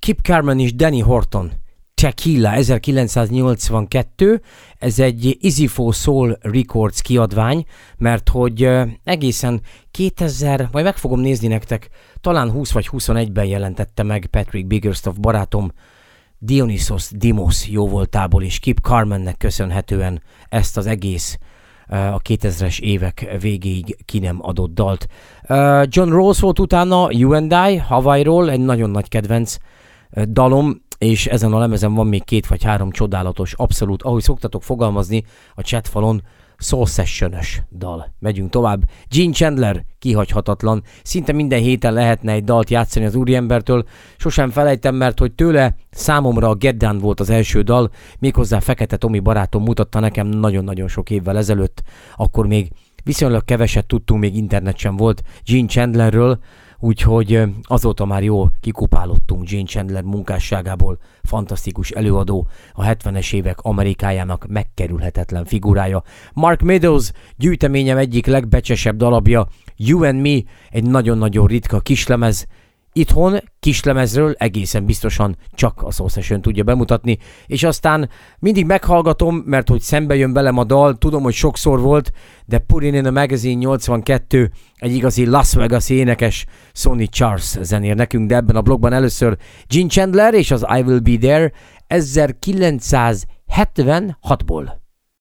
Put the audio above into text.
Kip Carmen és Danny Horton, Tequila 1982, ez egy Easy for Soul Records kiadvány, mert hogy egészen 2000, majd meg fogom nézni nektek, talán 20 vagy 21-ben jelentette meg Patrick Biggerstaff barátom Dionysos Dimos jóvoltából, és Kip Carmennek köszönhetően ezt az egész a 2000-es évek végéig ki nem adott dalt. John Rawls volt utána, You and I, Hawaii-ról, egy nagyon nagy kedvenc dalom, és ezen a lemezen van még 2 vagy 3 csodálatos, abszolút, ahogy szoktatok fogalmazni a chatfalon, soul session-ös dal. Megyünk tovább. Gene Chandler, kihagyhatatlan. Szinte minden héten lehetne egy dalt játszani az úriembertől. Sosem felejtem, mert hogy tőle számomra a Get Down volt az első dal, méghozzá Fekete Tomi barátom mutatta nekem nagyon-nagyon sok évvel ezelőtt. Akkor még viszonylag keveset tudtunk, még internet sem volt Gene Chandlerről, úgyhogy azóta már jól kikupálottunk Gene Chandler munkásságából. Fantasztikus előadó, a 70-es évek Amerikájának megkerülhetetlen figurája. Mark Meadows gyűjteményem egyik legbecsesebb darabja, You and Me, egy nagyon-nagyon ritka kislemez. Itthon kislemezről egészen biztosan csak a Soul Session tudja bemutatni, és aztán mindig meghallgatom, mert hogy szembe jön velem a dal, tudom, hogy sokszor volt, de Put It in a Magazine 82, egy igazi Las Vegas énekes, Sonny Charles zenér nekünk, de ebben a blogban először Gene Chandler és az I Will Be There 1976-ból.